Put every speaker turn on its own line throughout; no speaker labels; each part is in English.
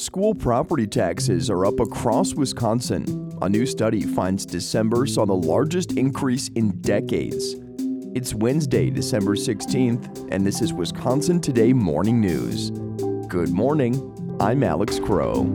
School property taxes are up across Wisconsin. A new study finds December saw the largest increase in decades. It's Wednesday, December 16th, and this is Wisconsin Today Morning News. Good morning, I'm Alex Crow.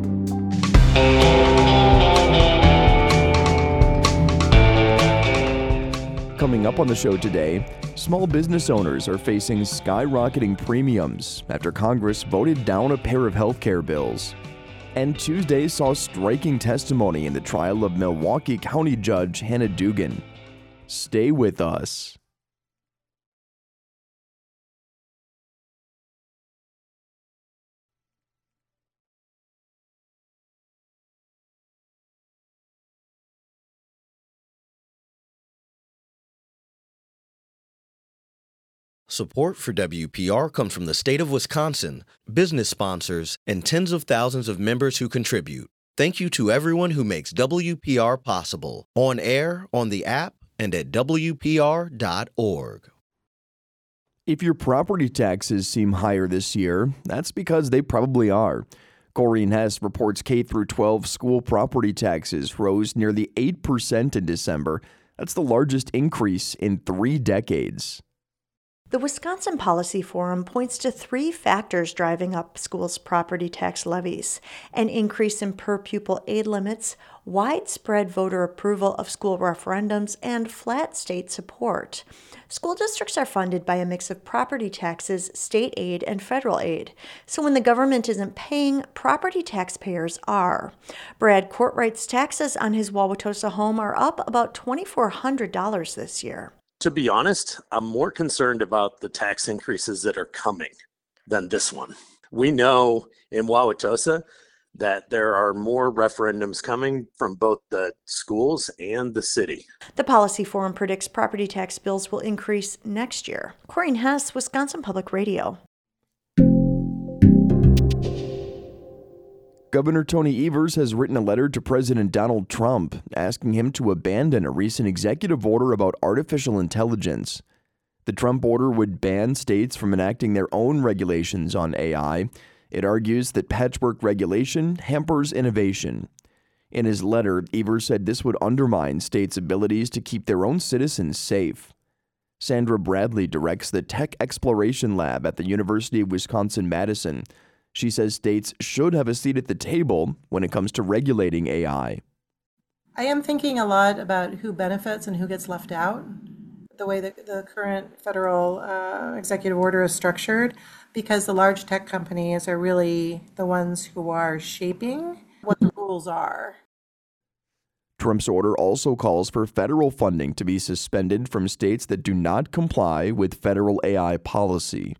Coming up on the show today, small business owners are facing skyrocketing premiums after Congress voted down a pair of healthcare bills. And Tuesday saw striking testimony in the trial of Milwaukee County Judge Hannah Dugan. Stay with us.
Support for WPR comes from the state of Wisconsin, business sponsors, and tens of thousands of members who contribute. Thank you to everyone who makes WPR possible, on air, on the app, and at WPR.org.
If your property taxes seem higher this year, that's because they probably are. Corrine Hess reports K-12 school property taxes rose nearly 8% in December. That's the largest increase in 3 decades.
The Wisconsin Policy Forum points to 3 factors driving up schools' property tax levies: an increase in per-pupil aid limits, widespread voter approval of school referendums, and flat state support. School districts are funded by a mix of property taxes, state aid, and federal aid. So when the government isn't paying, property taxpayers are. Brad Courtwright's taxes on his Wauwatosa home are up about $2,400 this year.
To be honest, I'm more concerned about the tax increases that are coming than this one. We know in Wauwatosa that there are more referendums coming from both the schools and the city.
The Policy Forum predicts property tax bills will increase next year. Corrine Hess, Wisconsin Public Radio.
Governor Tony Evers has written a letter to President Donald Trump asking him to abandon a recent executive order about artificial intelligence. The Trump order would ban states from enacting their own regulations on AI. It argues that patchwork regulation hampers innovation. In his letter, Evers said this would undermine states' abilities to keep their own citizens safe. Sandra Bradley directs the Tech Exploration Lab at the University of Wisconsin-Madison. She says states should have a seat at the table when it comes to regulating AI.
I am thinking a lot about who benefits and who gets left out, the way that the current federal executive order is structured, because the large tech companies are really the ones who are shaping what the rules are.
Trump's order also calls for federal funding to be suspended from states that do not comply with federal AI policy.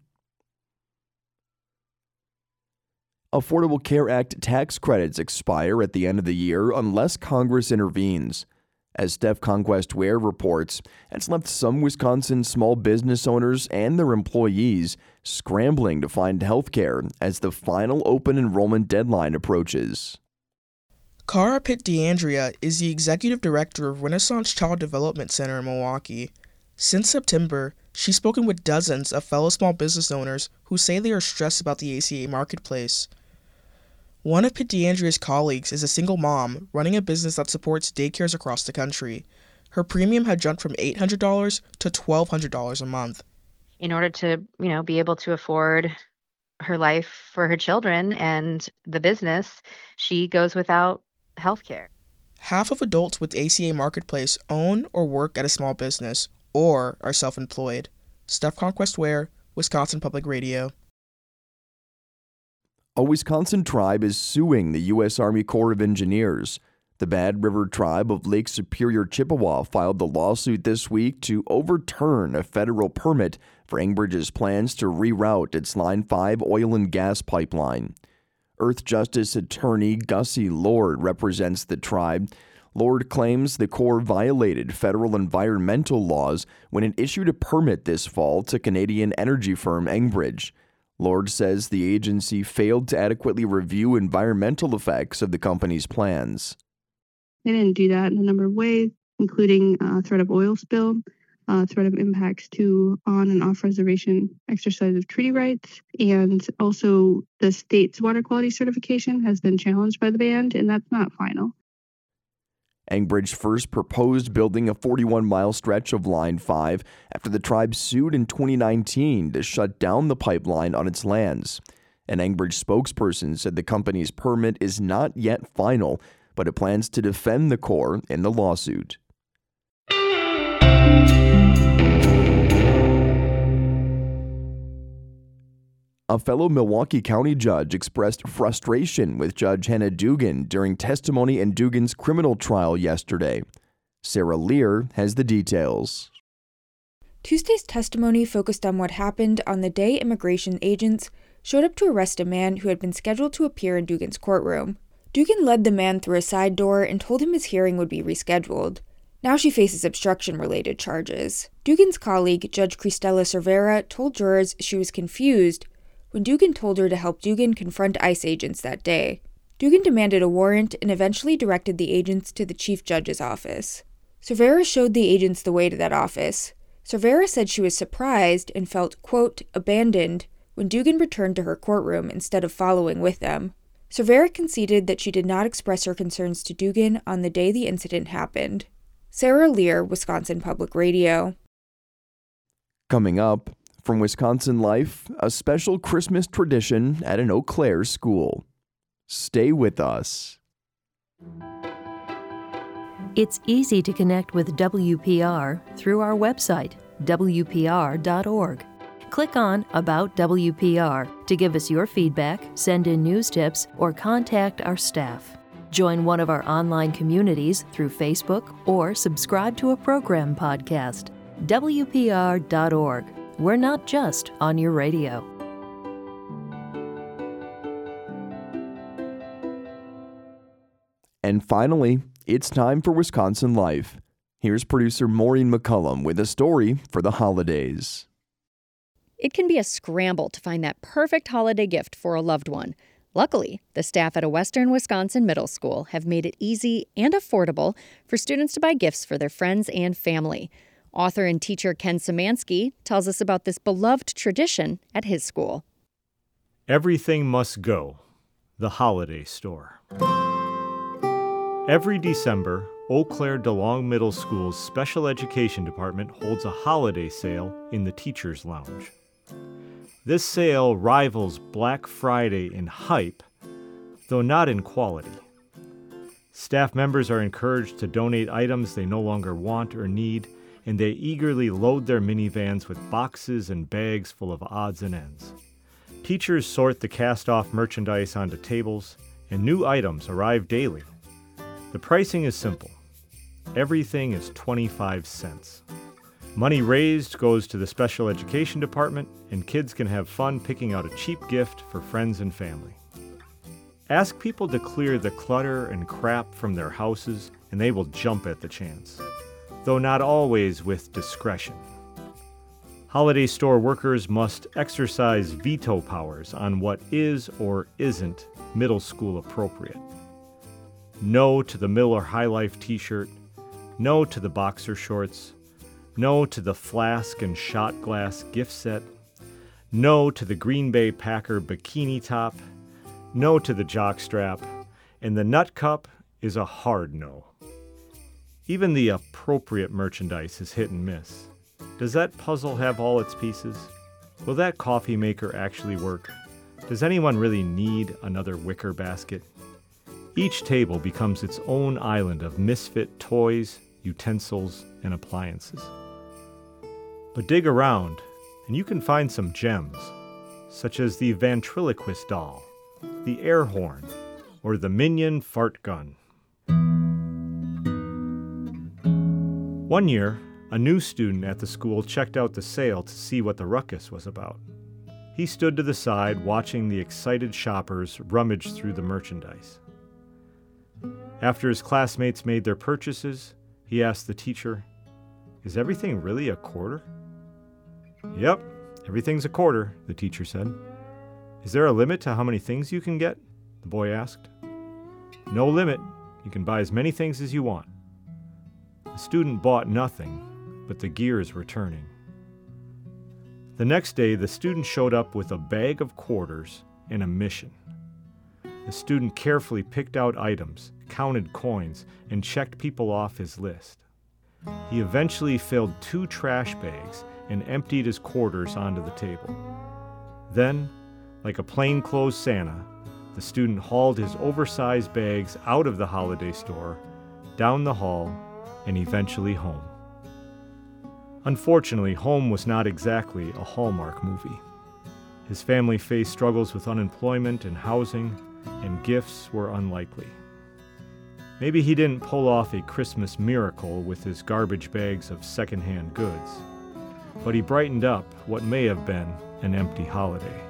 Affordable Care Act tax credits expire at the end of the year unless Congress intervenes. As Steph Conquest Ware reports, it's left some Wisconsin small business owners and their employees scrambling to find health care as the final open enrollment deadline approaches.
Cara Pitt DeAndrea is the executive director of Renaissance Child Development Center in Milwaukee. Since September, she's spoken with dozens of fellow small business owners who say they are stressed about the ACA marketplace. One of Pitt DeAndrea's colleagues is a single mom running a business that supports daycares across the country. Her premium had jumped from $800 to $1,200 a month.
In order to, be able to afford her life for her children and the business, she goes without health care.
Half of adults with ACA Marketplace own or work at a small business or are self-employed. Steph Conquest Ware, Wisconsin Public Radio.
A Wisconsin tribe is suing the U.S. Army Corps of Engineers. The Bad River Tribe of Lake Superior, Chippewa filed the lawsuit this week to overturn a federal permit for Enbridge's plans to reroute its Line 5 oil and gas pipeline. Earth Justice attorney Gussie Lord represents the tribe. Lord claims the Corps violated federal environmental laws when it issued a permit this fall to Canadian energy firm Enbridge. Lord says the agency failed to adequately review environmental effects of the company's plans.
They didn't do that in a number of ways, including threat of oil spill. threat of impacts to on and off reservation exercise of treaty rights. And also the state's water quality certification has been challenged by the band, and that's not final.
Enbridge first proposed building a 41-mile stretch of Line 5 after the tribe sued in 2019 to shut down the pipeline on its lands. An Enbridge spokesperson said the company's permit is not yet final, but it plans to defend the Corps in the lawsuit. A fellow Milwaukee County judge expressed frustration with Judge Hannah Dugan during testimony in Dugan's criminal trial yesterday. Sarah Lear has the details.
Tuesday's testimony focused on what happened on the day immigration agents showed up to arrest a man who had been scheduled to appear in Dugan's courtroom. Dugan led the man through a side door and told him his hearing would be rescheduled. Now she faces obstruction-related charges. Dugan's colleague, Judge Cristela Cervera, told jurors she was confused when Dugan told her to help Dugan confront ICE agents that day. Dugan demanded a warrant and eventually directed the agents to the chief judge's office. Cervera showed the agents the way to that office. Cervera said she was surprised and felt, quote, abandoned when Dugan returned to her courtroom instead of following with them. Cervera conceded that she did not express her concerns to Dugan on the day the incident happened. Sarah Lear, Wisconsin Public Radio.
Coming up, from Wisconsin Life, a special Christmas tradition at an Eau Claire school. Stay with us.
It's easy to connect with WPR through our website, WPR.org. Click on About WPR to give us your feedback, send in news tips, or contact our staff. Join one of our online communities through Facebook or subscribe to a program podcast. WPR.org. We're not just on your radio.
And finally, it's time for Wisconsin Life. Here's producer Maureen McCullum with a story for the holidays.
It can be a scramble to find that perfect holiday gift for a loved one. Luckily, the staff at a Western Wisconsin middle school have made it easy and affordable for students to buy gifts for their friends and family. Author and teacher Ken Szymanski tells us about this beloved tradition at his school.
Everything Must Go, the holiday store. Every December, Eau Claire DeLong Middle School's Special Education Department holds a holiday sale in the Teacher's Lounge. This sale rivals Black Friday in hype, though not in quality. Staff members are encouraged to donate items they no longer want or need, and they eagerly load their minivans with boxes and bags full of odds and ends. Teachers sort the cast-off merchandise onto tables, and new items arrive daily. The pricing is simple. Everything is 25 cents. Money raised goes to the Special Education Department, and kids can have fun picking out a cheap gift for friends and family. Ask people to clear the clutter and crap from their houses, and they will jump at the chance, though not always with discretion. Holiday store workers must exercise veto powers on what is or isn't middle school appropriate. No to the Miller High Life t-shirt, no to the boxer shorts, no to the flask and shot glass gift set, no to the Green Bay Packer bikini top, no to the jockstrap, and the nut cup is a hard no. Even the appropriate merchandise is hit and miss. Does that puzzle have all its pieces? Will that coffee maker actually work? Does anyone really need another wicker basket? Each table becomes its own island of misfit toys, utensils, and appliances. But dig around, and you can find some gems, such as the ventriloquist doll, the air horn, or the Minion fart gun. One year, a new student at the school checked out the sale to see what the ruckus was about. He stood to the side watching the excited shoppers rummage through the merchandise. After his classmates made their purchases, he asked the teacher, "Is everything really a quarter?" "Yep, everything's a quarter," the teacher said. "Is there a limit to how many things you can get?" the boy asked. "No limit. You can buy as many things as you want." The student bought nothing, but the gears were turning. The next day, the student showed up with a bag of quarters and a mission. The student carefully picked out items, counted coins, and checked people off his list. He eventually filled 2 trash bags and emptied his quarters onto the table. Then, like a plainclothes Santa, the student hauled his oversized bags out of the holiday store, down the hall, and eventually home. Unfortunately, home was not exactly a Hallmark movie. His family faced struggles with unemployment and housing, and gifts were unlikely. Maybe he didn't pull off a Christmas miracle with his garbage bags of secondhand goods, but he brightened up what may have been an empty holiday.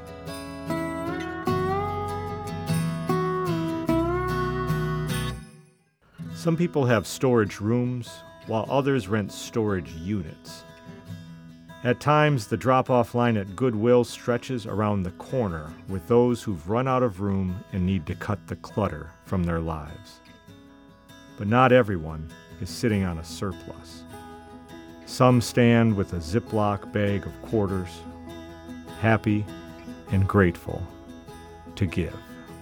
Some people have storage rooms, while others rent storage units. At times, the drop-off line at Goodwill stretches around the corner with those who've run out of room and need to cut the clutter from their lives. But not everyone is sitting on a surplus. Some stand with a Ziploc bag of quarters, happy and grateful to give.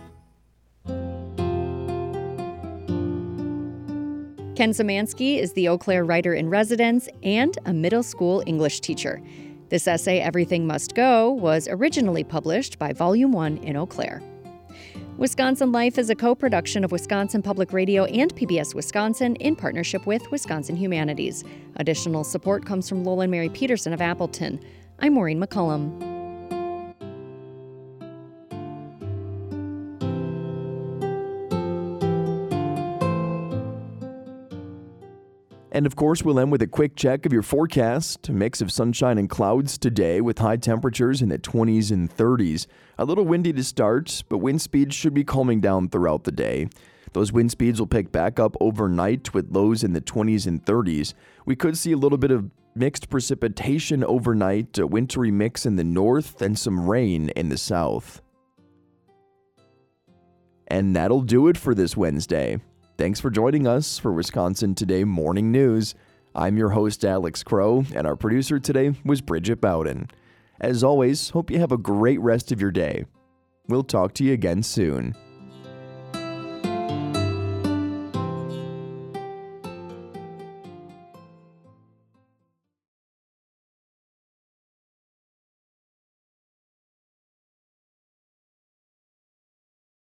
Ken Szymanski is the Eau Claire writer-in-residence and a middle school English teacher. This essay, Everything Must Go, was originally published by Volume 1 in Eau Claire. Wisconsin Life is a co-production of Wisconsin Public Radio and PBS Wisconsin in partnership with Wisconsin Humanities. Additional support comes from Lowell and Mary Peterson of Appleton. I'm Maureen McCullum.
And of course, we'll end with a quick check of your forecast. A mix of sunshine and clouds today with high temperatures in the 20s and 30s. A little windy to start, but wind speeds should be calming down throughout the day. Those wind speeds will pick back up overnight with lows in the 20s and 30s. We could see a little bit of mixed precipitation overnight, a wintry mix in the north, and some rain in the south. And that'll do it for this Wednesday. Thanks for joining us for Wisconsin Today Morning News. I'm your host, Alex Crow, and our producer today was Bridget Bowden. As always, hope you have a great rest of your day. We'll talk to you again soon.